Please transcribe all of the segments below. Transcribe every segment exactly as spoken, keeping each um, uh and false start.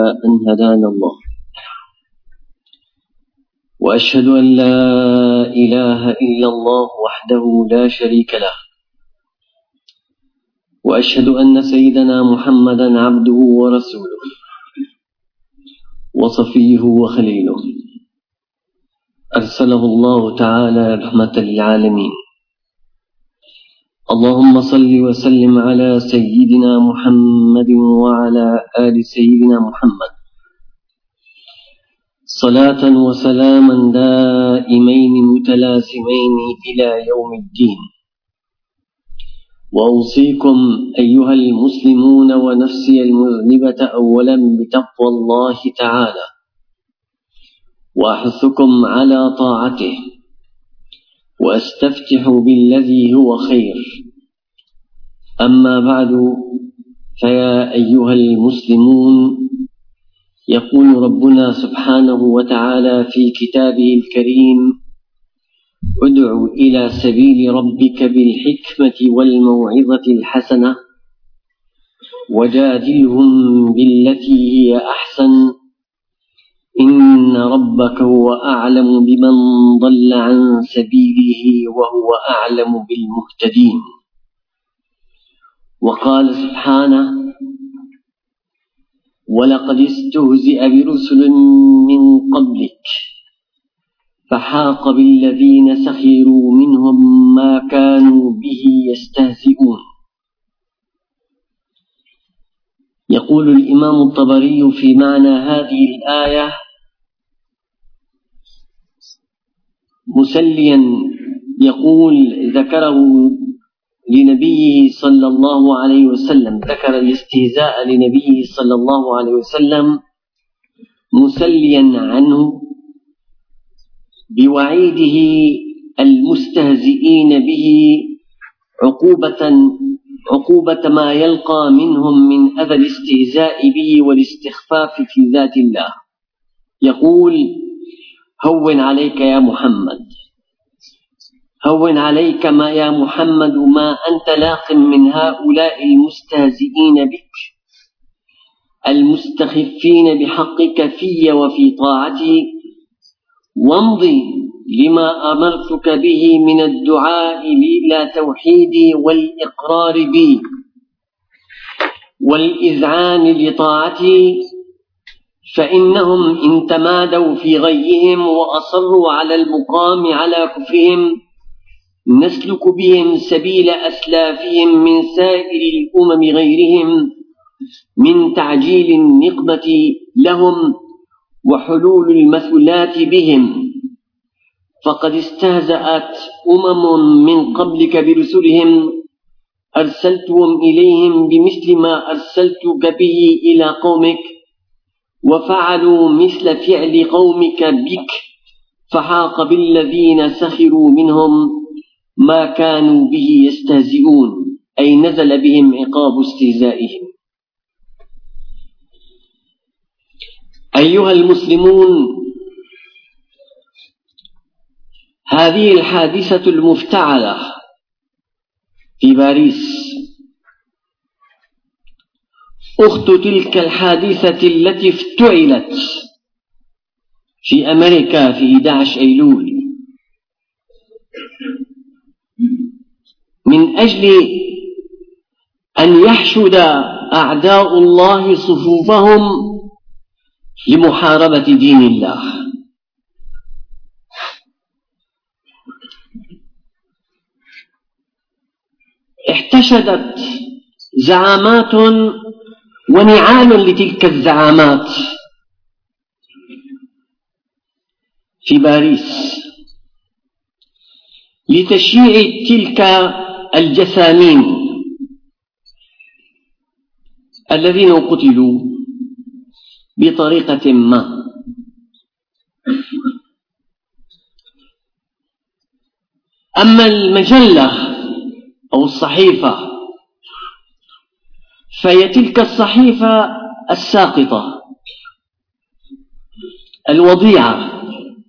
أن هدانا الله، وأشهد أن لا إله إلا الله وحده لا شريك له، وأشهد أن سيدنا محمدا عبده ورسوله وصفيه وخليله، أرسله الله تعالى رحمة للعالمين. اللهم صل وسلم على سيدنا محمد وعلى آل سيدنا محمد صلاة وسلاما دائمين متلازمين إلى يوم الدين. وأوصيكم أيها المسلمون ونفسي المذنبة أولا بتقوى الله تعالى، وأحثكم على طاعته، وأستفتح بالذي هو خير. أما بعد، فيا أيها المسلمون، يقول ربنا سبحانه وتعالى في كتابه الكريم: ادع إلى سبيل ربك بالحكمة والموعظة الحسنة وجادلهم بالتي هي أحسن، إن ربك هو أعلم بمن ضل عن سبيله وهو أعلم بالمهتدين. وقال سبحانه: ولقد استهزئ برسل من قبلك فحاق بالذين سخروا منهم ما كانوا به يستهزئون. يقول الإمام الطبري في معنى هذه الآية مسليا، يقول: ذكره لنبيه صلى الله عليه وسلم، ذكر الاستهزاء لنبيه صلى الله عليه وسلم مسليا عنه بوعيده المستهزئين به عقوبة عقوبة ما يلقى منهم من أذى الاستهزاء به والاستخفاف في ذات الله. يقول: هون عليك يا محمد، هون عليك ما يا محمد ما أنت لاق من هؤلاء المستهزئين بك المستخفين بحقك في وفي طاعتي، وامضي لما أمرتك به من الدعاء إلى توحيدي والإقرار بي والإذعان لطاعتي، فإنهم إن تمادوا في غيهم وأصروا على المقام على كفرهم نسلك بهم سبيل أسلافهم من سائر الأمم غيرهم من تعجيل النقمة لهم وحلول المثلات بهم. فقد استهزأت أمم من قبلك برسلهم أرسلتهم إليهم بمثل ما أرسلتك به إلى قومك، وفعلوا مثل فعل قومك بك، فحاق بالذين سخروا منهم ما كانوا به يستهزئون، أي نزل بهم عقاب استهزائهم. أيها المسلمون، هذه الحادثة المفتعلة في باريس أخت تلك الحادثة التي افتعلت في أمريكا في أحد عشر أيلول من أجل أن يحشد أعداء الله صفوفهم لمحاربة دين الله. احتشدت زعامات ونعال لتلك الزعامات في باريس لتشييع تلك الجثامين الذين قتلوا بطريقة ما. أما المجلة أو الصحيفة فهي تلك الصحيفة الساقطة الوضيعة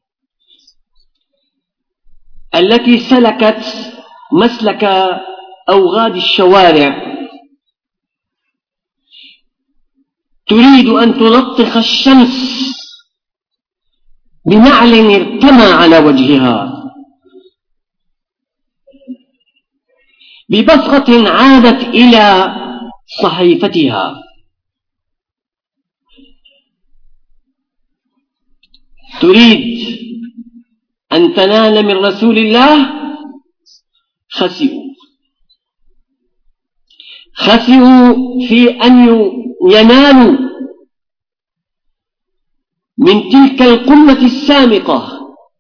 التي سلكت مسلك أوغاد الشوارع تريد أن تلطخ الشمس بنعل ارتمى على وجهها، ببصقة عادت إلى صحيفتها. تريد أن تنال من رسول الله، خسئوا خسئوا في أن ينالوا من تلك القمة السامقة،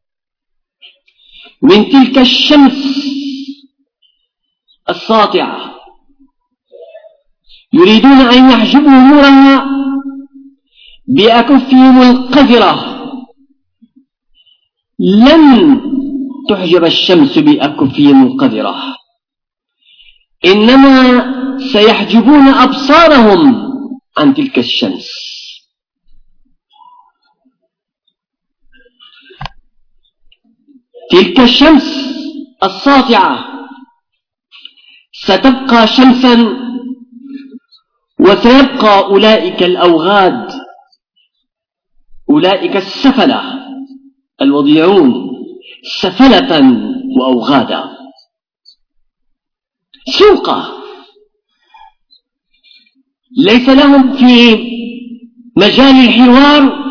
من تلك الشمس الساطعة. يريدون أن يحجبوا نورها بأكفهم القذرة. لن تحجب الشمس بأكفهم القذرة، إنما سيحجبون أبصارهم عن تلك الشمس. تلك الشمس الساطعة ستبقى شمسا، وسيبقى أولئك الأوغاد، أولئك السفلة الوضيعون سفلة وأوغادا. سوقة ليس لهم في مجال الحوار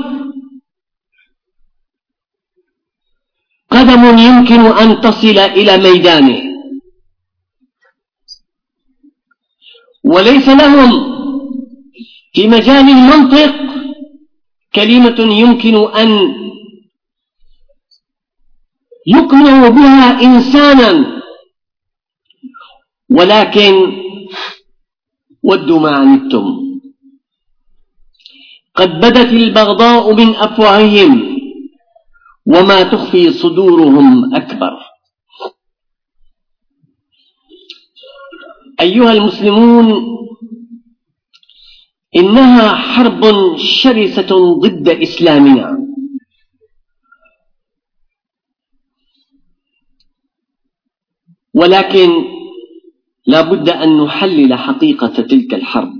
قدم يمكن أن تصل إلى ميدانه، وليس لهم في مجال المنطق كلمة يمكن أن يقنع بها إنسانا، ولكن ودوا ما عنتم، قد بدت البغضاء من أفواههم وما تخفي صدورهم أكبر. أيها المسلمون، إنها حرب شرسة ضد إسلامنا، ولكن لا بد أن نحلل حقيقة تلك الحرب.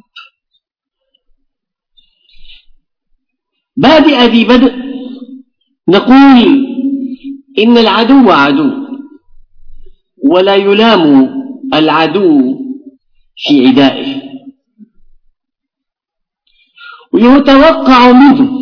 بادئ ذي بدء نقول إن العدو عدو، ولا يلام العدو في عدائه، ويتوقع منه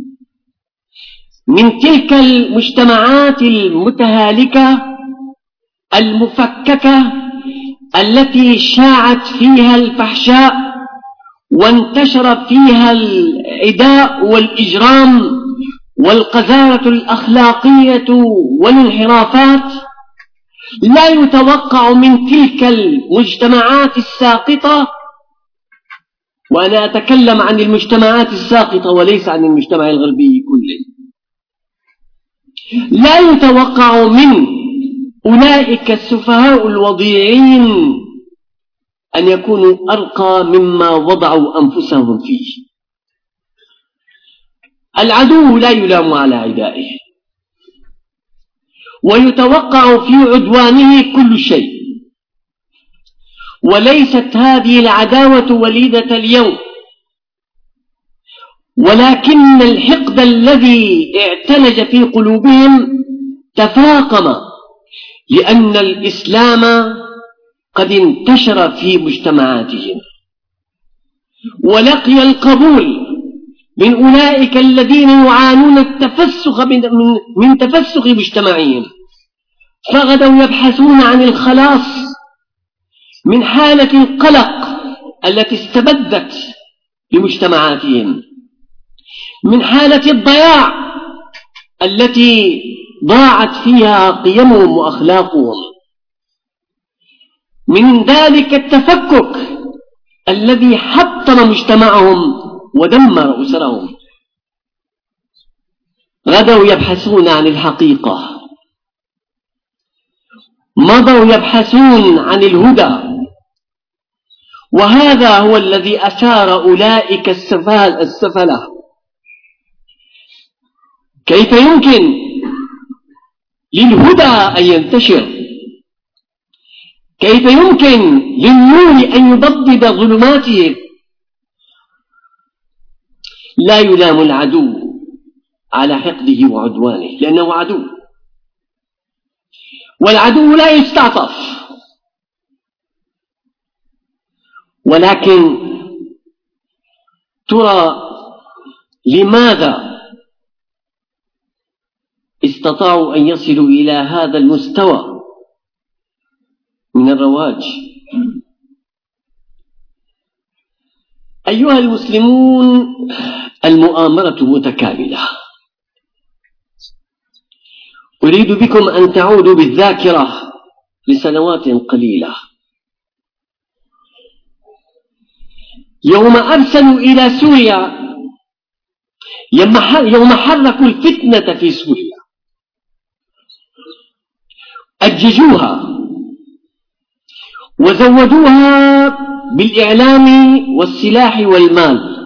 من تلك المجتمعات المتهالكة المفككة التي شاعت فيها الفحشاء وانتشر فيها العداء والإجرام والقذارة الأخلاقية والانحرافات، لا يتوقع من تلك المجتمعات الساقطة، وأنا أتكلم عن المجتمعات الساقطة وليس عن المجتمع الغربي كله، لا يتوقع من أولئك السفهاء الوضيعين أن يكونوا أرقى مما وضعوا أنفسهم فيه. العدو لا يلام على عدائه، ويتوقع في عدوانه كل شيء، وليست هذه العداوة وليدة اليوم، ولكن الحقد الذي اعتلج في قلوبهم تفاقم، لأن الإسلام قد انتشر في مجتمعاتهم ولقي القبول من أولئك الذين يعانون التفسخ من, من, من تفسخ مجتمعهم، فغدوا يبحثون عن الخلاص من حالة القلق التي استبدت بمجتمعاتهم، من حالة الضياع التي ضاعت فيها قيمهم وأخلاقهم، من ذلك التفكك الذي حطم مجتمعهم ودمر أسرهم. غدوا يبحثون عن الحقيقة، مضوا يبحثون عن الهدى، وهذا هو الذي أثار أولئك السفلة. كيف يمكن للهدى أن ينتشر؟ كيف يمكن للنور أن يبدد ظلماته؟ لا يلام العدو على حقده وعدوانه، لأنه عدو، والعدو لا يستعطف. ولكن ترى لماذا استطاعوا أن يصلوا إلى هذا المستوى من الرواج؟ أيها المسلمون، المؤامرة متكاملة. أريد بكم أن تعودوا بالذاكرة لسنوات قليلة. يوم أرسلوا إلى سوريا، يوم حركوا الفتنة في سوريا، أججوها وزودوها بالإعلام والسلاح والمال،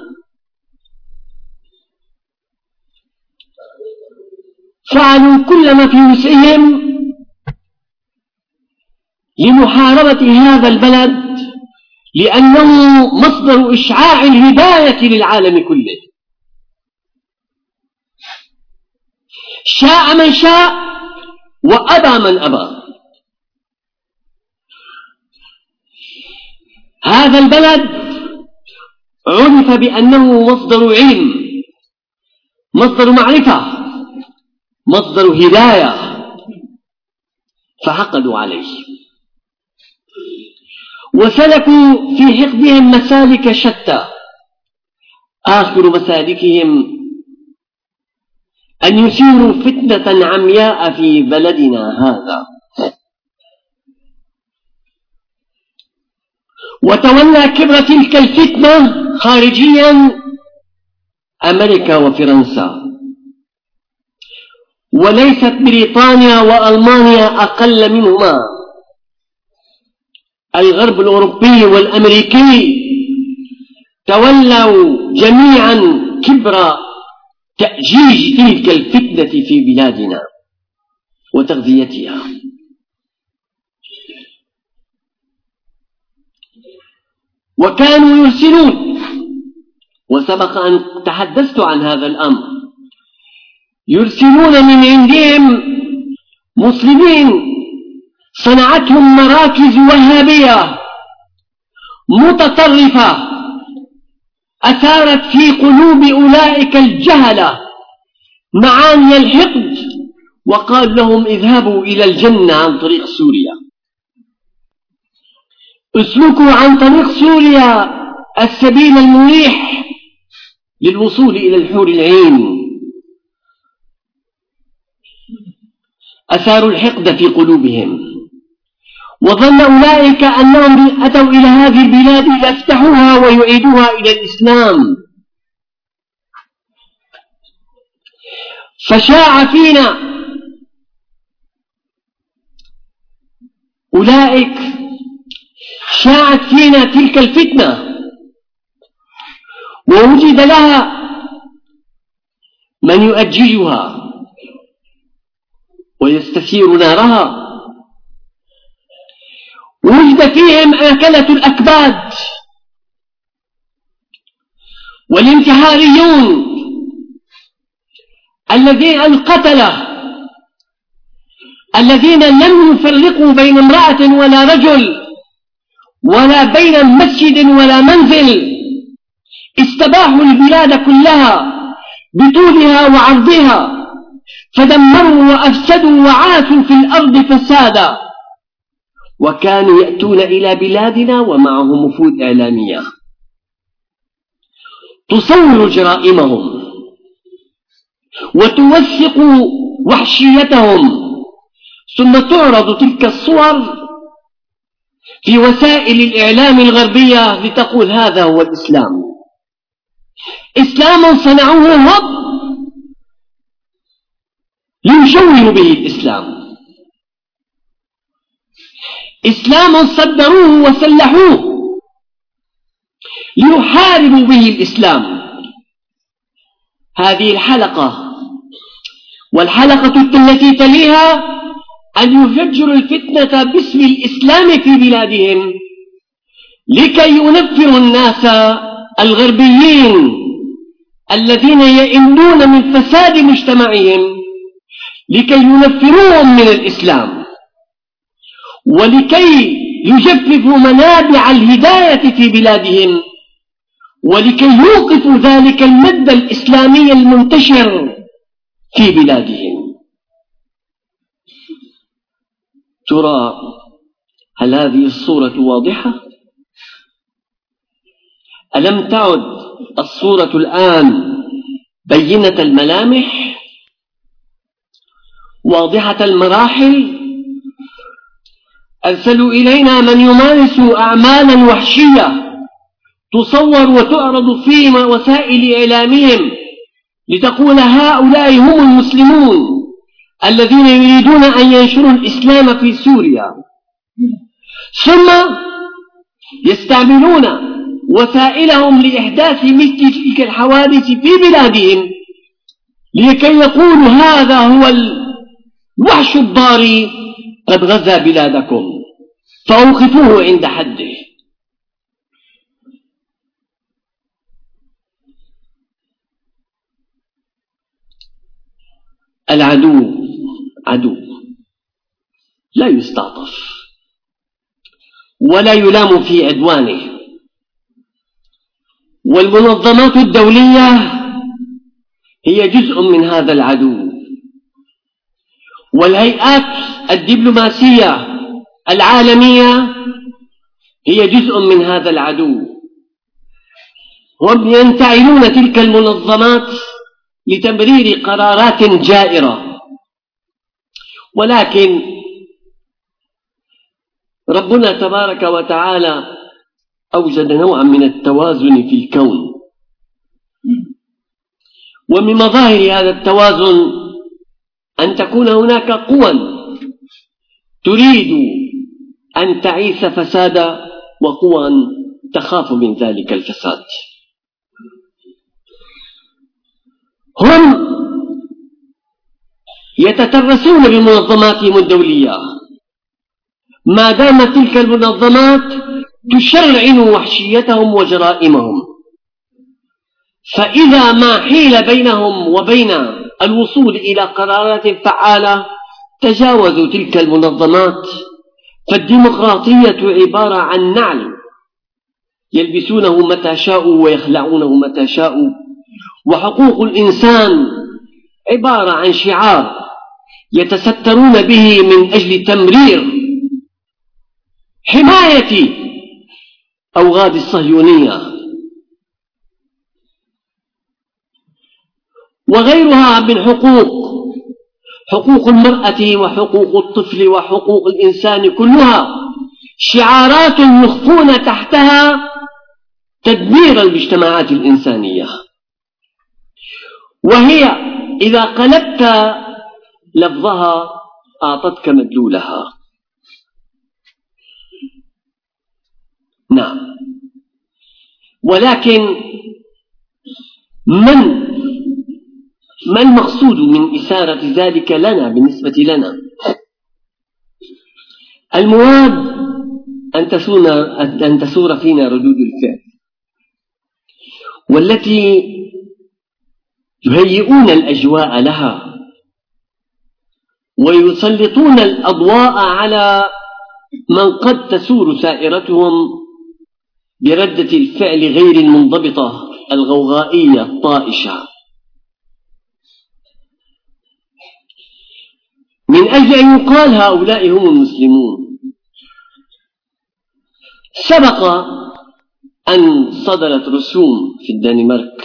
فعلوا كل ما في وسعهم لمحاربة هذا البلد، لأنه مصدر إشعاع الهداية للعالم كله. شاء من شاء وأبى من أبى. هذا البلد عرف بأنه مصدر علم، مصدر معرفة، مصدر هداية، فحقدوا عليه وسلكوا في حقدهم مسالك شتى. آخر مسالكهم أن يثيروا فتنة عمياء في بلدنا هذا. وتولى كبر تلك الفتنة خارجيا أمريكا وفرنسا، وليست بريطانيا وألمانيا أقل منهما. الغرب الأوروبي والأمريكي تولوا جميعا كبر تأجيج تلك الفتنة في بلادنا وتغذيتها. وكانوا يرسلون، وسبق أن تحدثت عن هذا الأمر، يرسلون من عندهم مسلمين صنعتهم مراكز وهابية متطرفة أثارت في قلوب أولئك الجهلة معاني الحقد، وقال لهم اذهبوا إلى الجنة عن طريق سوريا، اسلكوا عن طريق سوريا السبيل المريح للوصول إلى الحور العين. أثاروا الحقد في قلوبهم، وظن أولئك أنهم أتوا إلى هذه البلاد ليفتحوها ويعيدوها إلى الإسلام. فشاع فينا أولئك، شاعت فينا تلك الفتنة، ووجد لها من يؤججها ويستثير نارها. وجد فيهم آكلة الأكباد والانتحاريون الذين القتلة الذين لم يفرقوا بين امرأة ولا رجل ولا بين مسجد ولا منزل، استباحوا البلاد كلها بطولها وعرضها، فدمروا وأفسدوا وعاثوا في الأرض فسادا. وكانوا يأتون إلى بلادنا ومعهم وفود إعلامية تصور جرائمهم وتوثق وحشيتهم، ثم تعرض تلك الصور في وسائل الإعلام الغربية لتقول هذا هو الإسلام. إسلام صنعوه هم ليشوهوا به الإسلام، إسلام صدروه وسلحوه ليحاربوا به الإسلام. هذه الحلقة والحلقة التي تليها أن يفجروا الفتنة باسم الإسلام في بلادهم لكي ينفروا الناس الغربيين الذين يئنون من فساد مجتمعهم لكي ينفروهم من الإسلام، ولكي يجففوا منابع الهداية في بلادهم، ولكي يوقفوا ذلك المد الإسلامي المنتشر في بلادهم. ترى هل هذه الصورة واضحة؟ ألم تعد الصورة الآن بينة الملامح واضحة المراحل؟ أرسلوا إلينا من يمارس أعمالا وحشية تصور وتعرض في وسائل إعلامهم لتقول هؤلاء هم المسلمون الذين يريدون أن ينشروا الإسلام في سوريا، ثم يستعملون وسائلهم لإحداث مثل تلك الحوادث في بلادهم لكي يقولوا هذا هو الوحش الضاري قد غزا بلادكم فأوقفوه عند حده. العدو عدو لا يستعطف ولا يلام في عدوانه، والمنظمات الدولية هي جزء من هذا العدو، والهيئات الدبلوماسية العالمية هي جزء من هذا العدو. هم ينتعلون تلك المنظمات لتمرير قرارات جائرة، ولكن ربنا تبارك وتعالى أوجد نوعا من التوازن في الكون، ومن مظاهر هذا التوازن أن تكون هناك قوى تريد أن تعيث فسادا وقوى تخاف من ذلك الفساد. هم يتترسون بمنظماتهم الدولية ما دامت تلك المنظمات تشرعن وحشيتهم وجرائمهم، فإذا ما حيل بينهم وبين الوصول إلى قرارات فعالة تجاوزوا تلك المنظمات. فالديمقراطية عبارة عن نعل يلبسونه متى شاءوا ويخلعونه متى شاءوا، وحقوق الإنسان عبارة عن شعار يتسترون به من أجل تمرير حماية أوغاد الصهيونية وغيرها من حقوق، حقوق المرأة وحقوق الطفل وحقوق الإنسان، كلها شعارات يخفون تحتها تدمير المجتمعات الإنسانية، وهي إذا قلبت لفظها أعطتك مدلولها. نعم، ولكن من ما المقصود من إثارة ذلك لنا بالنسبة لنا؟ المراد أن تسور, أن تسور فينا ردود الفعل، والتي يهيئون الأجواء لها ويسلطون الأضواء على من قد تسور سائرتهم بردة الفعل غير المنضبطة الغوغائية الطائشة، من أجل أن يقال هؤلاء هم المسلمون. سبق أن صدرت رسوم في الدنمارك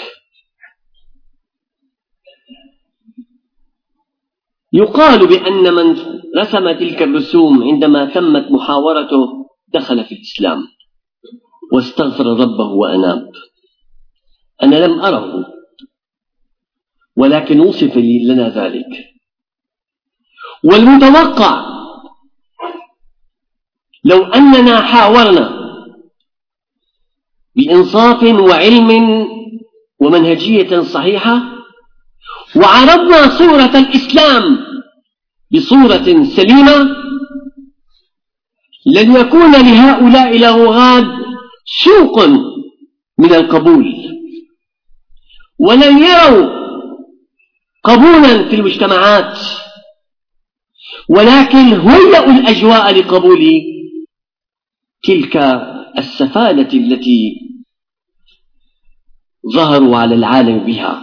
يقال بأن من رسم تلك الرسوم عندما تمت محاورته دخل في الإسلام واستغفر ربه وأناب. أنا لم أره، ولكن وصف لنا ذلك. والمتوقع لو أننا حاورنا بإنصاف وعلم ومنهجية صحيحة وعرضنا صورة الإسلام بصورة سليمة، لن يكون لهؤلاء الأوغاد سوق من القبول، ولن يروا قبولا في المجتمعات، ولكن هيئوا الأجواء لقبول تلك السفالة التي ظهروا على العالم بها،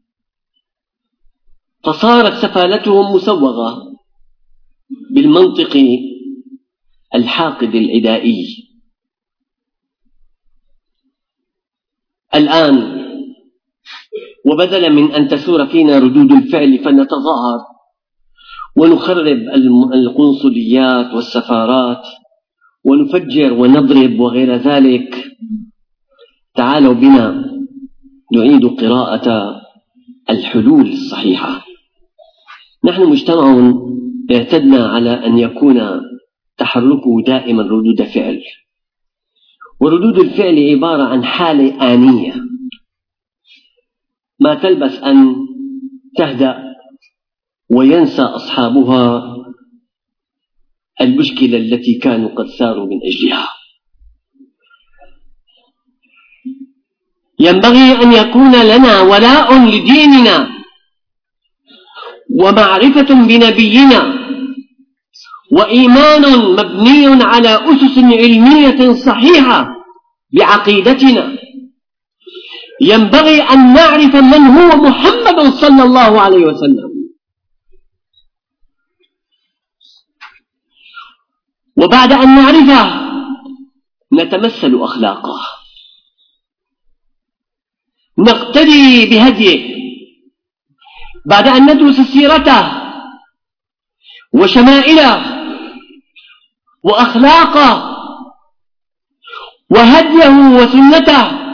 فصارت سفالتهم مسوغة بالمنطق الحاقد العدائي. الآن وبدلا من أن تثور فينا ردود الفعل فنتظاهر ونخرب القنصليات والسفارات ونفجر ونضرب وغير ذلك، تعالوا بنا نعيد قراءة الحلول الصحيحة. نحن مجتمع اعتدنا على أن يكون تحركه دائما ردود فعل، وردود الفعل عبارة عن حالة آنية ما تلبث أن تهدأ وينسى أصحابها المشكلة التي كانوا قد ساروا من أجلها. ينبغي أن يكون لنا ولاء لديننا ومعرفة بنبينا وإيمان مبني على أسس علمية صحيحة بعقيدتنا. ينبغي أن نعرف من هو محمد صلى الله عليه وسلم، وبعد أن نعرفه نتمثل أخلاقه، نقتدي بهديه. بعد أن ندرس سيرته وشمائله وأخلاقه وهديه وسنته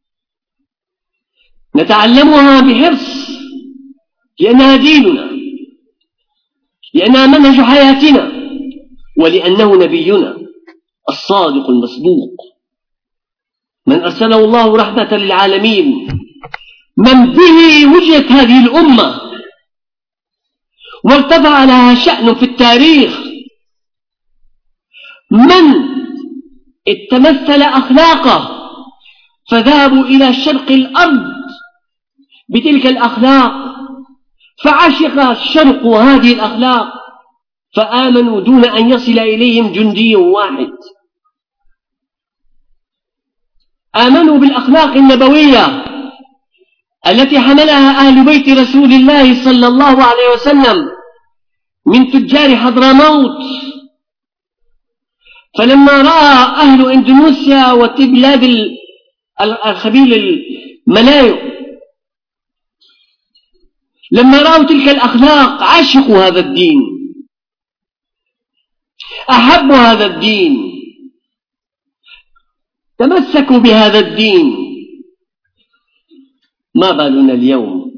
نتعلمها بحرص، لأنها ديننا، لأنها منهج حياتنا، ولأنه نبينا الصادق المصدوق من أرسله الله رحمة للعالمين، من به وجدت هذه الأمة وارتفع لها شأن في التاريخ، من اتمثل أخلاقه فذهبوا إلى شرق الأرض بتلك الأخلاق، فعشق الشرق هذه الأخلاق فآمنوا دون أن يصل إليهم جندي واحد. آمنوا بالأخلاق النبوية التي حملها أهل بيت رسول الله صلى الله عليه وسلم من تجار حضرموت. فلما رأى أهل إندونيسيا وبلاد الخبيل الملايو، لما رأوا تلك الأخلاق عشقوا هذا الدين، أحبوا هذا الدين، تمسكوا بهذا الدين. ما بالنا اليوم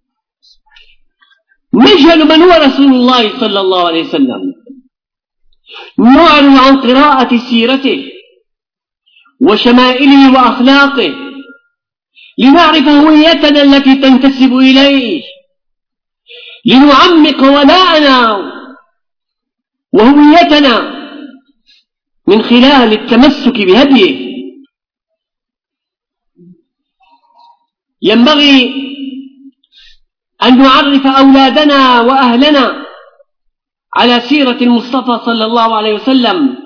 نجهل من هو رسول الله صلى الله عليه وسلم، نعرض عن قراءة سيرته وشمائله وأخلاقه لنعرف هويتنا التي تنتسب إليه، لنعمق ولاءنا وهويتنا من خلال التمسك بهديه. ينبغي أن نعرف أولادنا وأهلنا على سيرة المصطفى صلى الله عليه وسلم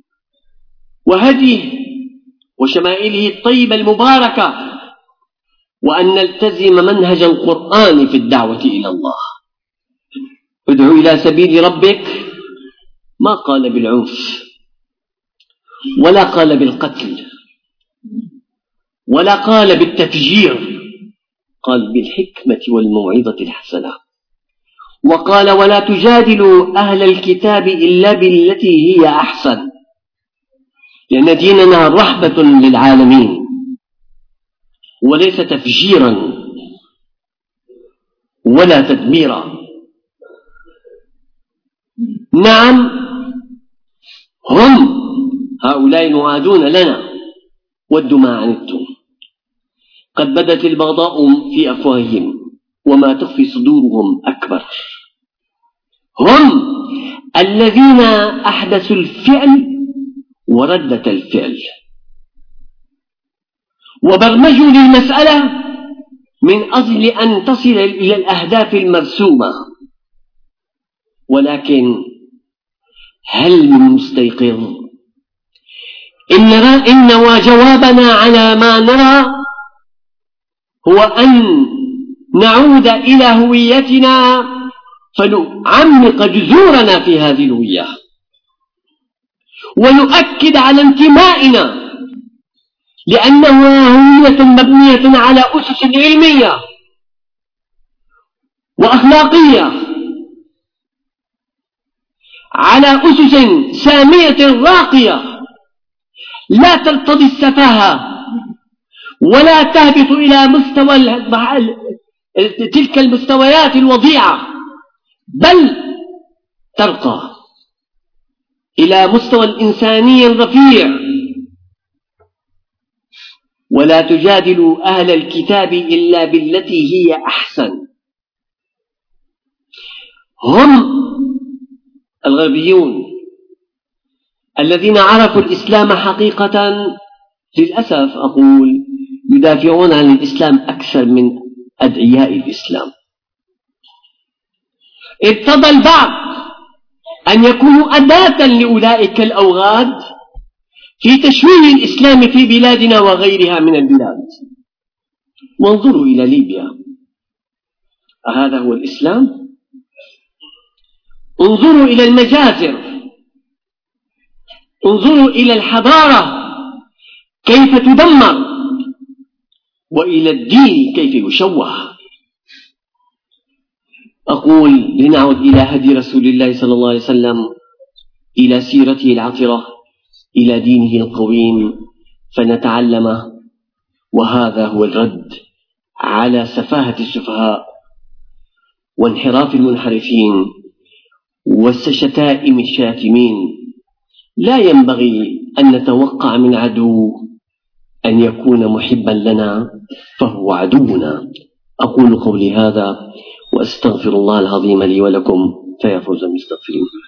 وهديه وشمائله الطيبة المباركة، وأن نلتزم منهج القرآن في الدعوة إلى الله. ادعو إلى سبيل ربك ما قال بالعنف ولا قال بالقتل ولا قال بالتفجير، قال بالحكمة والموعظة الحسنة، وقال ولا تجادلوا أهل الكتاب إلا بالتي هي أحسن، لأن ديننا رحمة للعالمين وليس تفجيرا ولا تدميرا. نعم، هم هؤلاء المعادون لنا ودوا ما عنتم، قد بدت البغضاء في أفواههم وما تخفي صدورهم أكبر. هم الذين أحدثوا الفعل وردة الفعل، وبرمجوا للمسألة من أجل أن تصل إلى الأهداف المرسومة، ولكن هل من مستيقظ؟ إن إن وجوابنا على ما نرى هو أن نعود إلى هويتنا فنعمق جذورنا في هذه الهوية، ونؤكد على انتمائنا، لأنها هوية مبنية على أسس علمية وأخلاقية، على أسس سامية راقية لا ترتضي السفاهة ولا تهبط إلى مستوى تلك المستويات الوضيعة، بل ترقى إلى مستوى إنساني رفيع. ولا تجادلوا أهل الكتاب إلا بالتي هي أحسن. هم الغربيون الذين عرفوا الإسلام حقيقة للأسف أقول يدافعون عن الإسلام أكثر من أدعياء الإسلام. ارتضى البعض أن يكونوا أداة لأولئك الأوغاد في تشويه الإسلام في بلادنا وغيرها من البلاد. وانظروا إلى ليبيا، أهذا هو الإسلام؟ انظروا إلى المجازر، انظروا إلى الحضارة كيف تدمر، وإلى الدين كيف يشوه. أقول لنعود إلى هدي رسول الله صلى الله عليه وسلم، إلى سيرته العطرة، إلى دينه القويم، فنتعلمه. وهذا هو الرد على سفاهة السفهاء وانحراف المنحرفين والشتائم الشاتمين. لا ينبغي أن نتوقع من عدو أن يكون محبا لنا، فهو عدونا. أقول قولي هذا وأستغفر الله العظيم لي ولكم، فيا فوز المستغفرين.